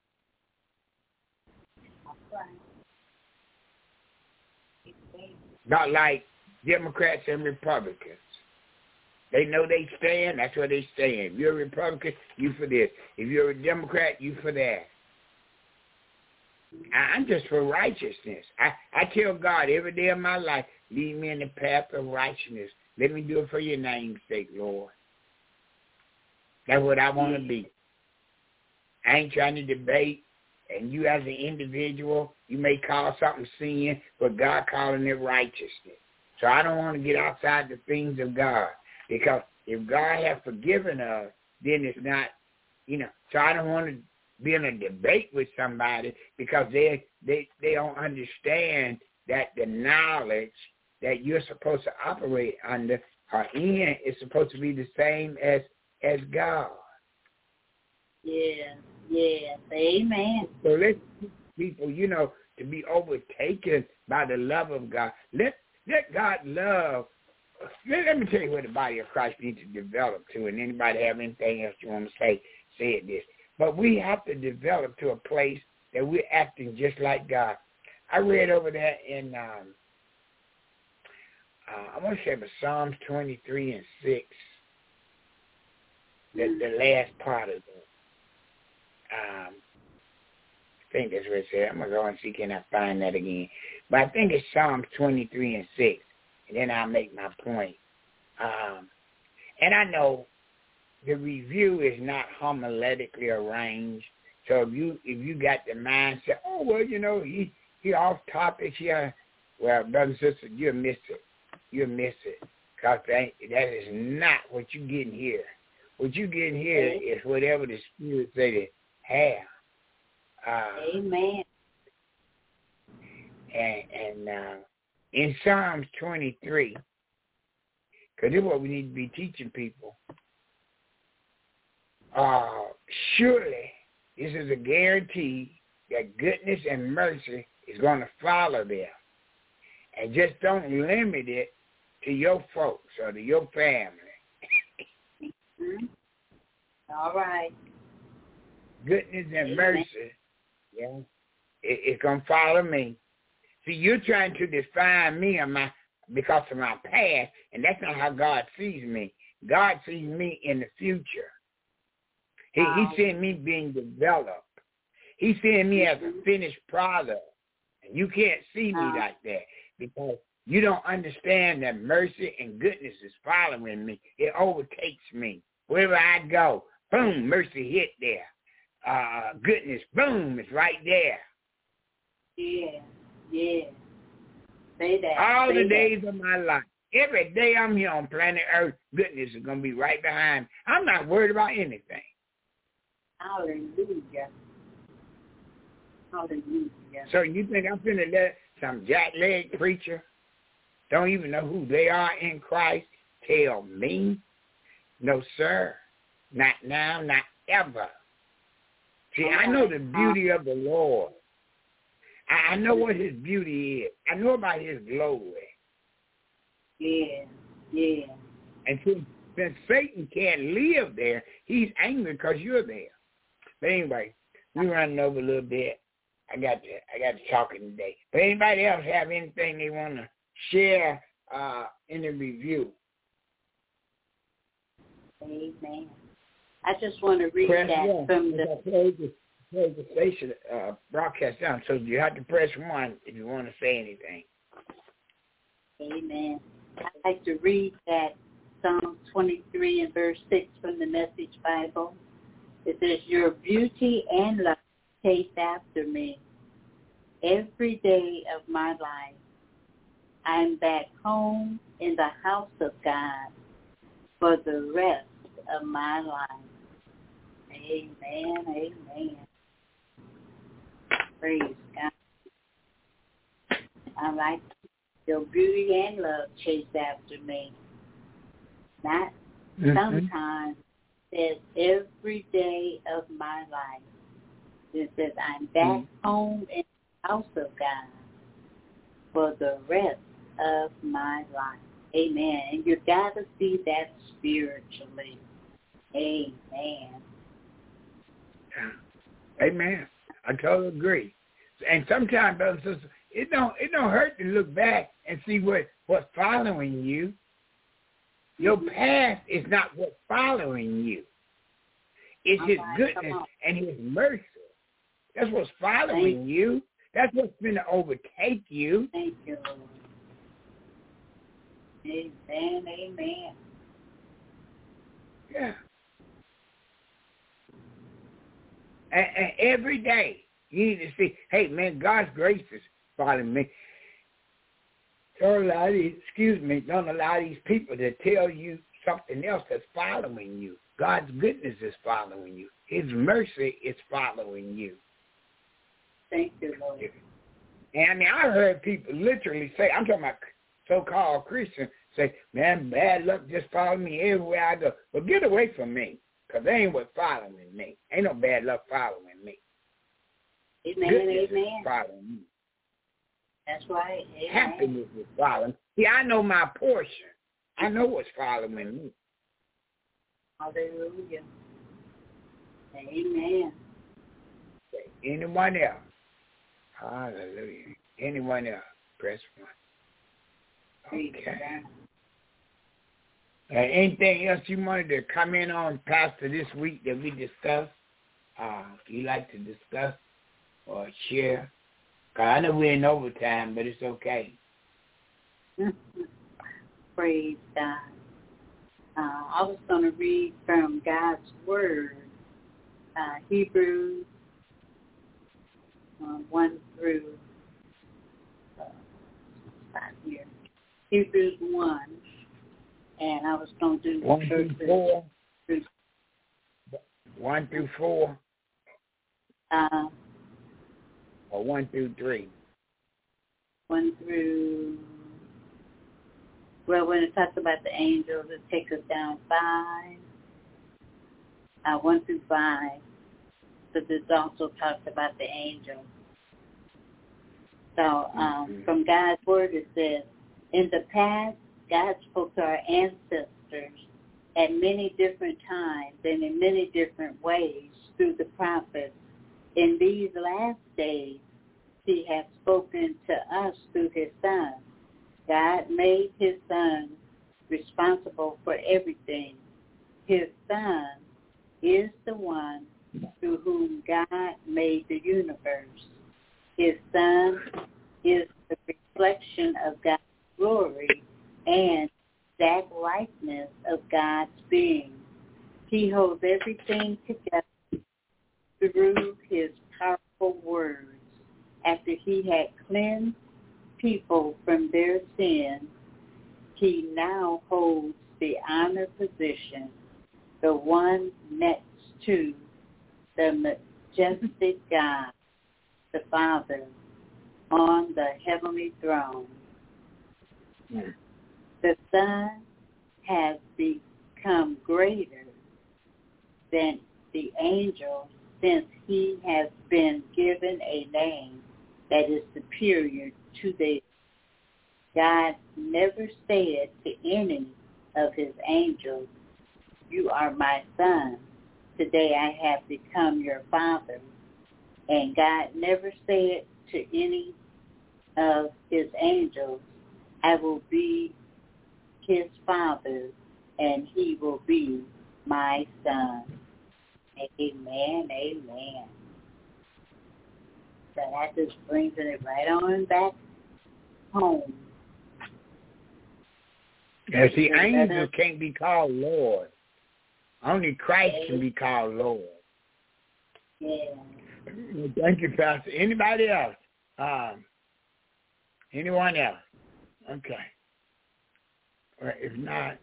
Not like Democrats and Republicans. They know they stand, that's where they stand. If you're a Republican, you for this. If you're a Democrat, you for that. I'm just for righteousness. I tell God every day of my life, lead me in the path of righteousness. Let me do it for your name's sake, Lord. That's what I want to be. I ain't trying to debate. And you as an individual, you may call something sin, but God calling it righteousness. So I don't want to get outside the things of God. Because if God has forgiven us, then it's not, so I don't want to be in a debate with somebody because they don't understand that the knowledge that you're supposed to operate under or in is supposed to be the same as God. Yeah. Amen. So let's teach people, to be overtaken by the love of God. Let God love. Let me tell you what the body of Christ needs to develop to, and anybody have anything else you want to say it this. But we have to develop to a place that we're acting just like God. I read over that in, I want to say about Psalms 23 and 6, the last part of it. I think that's what it said. I'm going to go and see can I find that again. But I think it's Psalms 23 and 6. And then I'll make my point. And I know the review is not homiletically arranged. So if you got the mindset, oh, well, he off topic here. Well, brother and sister, you'll miss it. Because that is not what you getting here. What you getting here is whatever the Spirit say to have. Amen. And in Psalms 23, because this is what we need to be teaching people, surely this is a guarantee that goodness and mercy is going to follow them. And just don't limit it to your folks or to your family. Mm-hmm. All right. Goodness and mercy, it's going to follow me. See, you're trying to define me because of my past, and that's not how God sees me. God sees me in the future. He's seeing me being developed. He's seeing me as a finished product. And you can't see me like that because you don't understand that mercy and goodness is following me. It overtakes me. Wherever I go, boom, mercy hit there. Goodness, boom, it's right there. Yeah. Say that. All the days of my life, Every day I'm here on planet Earth, goodness is going to be right behind me. I'm not worried about anything. Hallelujah. Hallelujah. So you think I'm going to let some jack-leg preacher, don't even know who they are in Christ, tell me? No, sir. Not now, not ever. See, I know the beauty of the Lord. I know what his beauty is. I know about his glory. Yeah, yeah. And since Satan can't live there, he's angry because you're there. But anyway, we're running over a little bit. I got to talking today. But anybody else have anything they want to share in the review? Amen. I just want to read press that one. from the... Close the station broadcast down, so you have to press 1 if you want to say anything. Amen. I'd like to read that Psalm 23 and verse 6 from the Message Bible. It says, your beauty and love chase after me every day of my life. I'm back home in the house of God for the rest of my life. Amen, amen. Praise God. I like your beauty and love chase after me. Not sometimes. It says every day of my life. It says I'm back home in the house of God for the rest of my life. Amen. And you got to see that spiritually. Amen. Amen. I totally agree. And sometimes, brothers and sisters, it don't hurt to look back and see what's following you. Your past is not what's following you. It's his goodness and his mercy. That's what's following you. That's what's going to overtake you. Thank you, Lord. Amen, amen. Yeah. And every day you need to see, hey, man, God's grace is following me. Don't allow these people to tell you something else that's following you. God's goodness is following you. His mercy is following you. Thank you, Lord. And I mean, I heard people literally say, I'm talking about so-called Christians, say, man, bad luck just following me everywhere I go. Well, get away from me, because they ain't what's following me. Ain't no bad luck following me. Amen, goodness amen. is following me. That's right. Amen. Happiness is following. See, I know my portion. I know what's following me. Hallelujah. Amen. Anyone else? Hallelujah. Anyone else? Press 1. Okay. Anything else you wanted to comment on, Pastor, this week that we discussed? You like to discuss or share? I know we're in overtime, but it's okay. Praise God. I was going to read from God's Word, Hebrews 1 through 5 here. Hebrews 1, and I was going to do 1 through 4. 1 through 4. Or 1 through 3? 1 through, well, when it talks about the angels, it takes us down 5. 1 through 5, but this also talks about the angels. So from God's Word it says, in the past, God spoke to our ancestors at many different times and in many different ways through the prophets. In these last days, he has spoken to us through his Son. God made his Son responsible for everything. His Son is the one through whom God made the universe. His Son is the reflection of God's glory and that likeness of God's being. He holds everything together through his powerful words. After he had cleansed people from their sins, he now holds the honored position, the one next to the majestic God, the Father, on the heavenly throne. Mm. The Son has become greater than the angels since he has been given a name that is superior to theirs. God never said to any of his angels, "You are my son. Today I have become your father." And God never said to any of his angels, "I will be his father, and he will be my son." Amen, amen. So that just brings it right on back home. As the angels can't be called Lord. Only Christ can be called Lord. Yeah. Thank you, Pastor. Anybody else? Anyone else? Okay. Well, if not,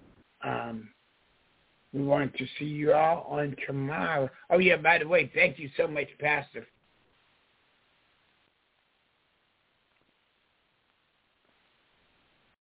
we want to see you all on tomorrow. Oh, yeah, by the way, thank you so much, Pastor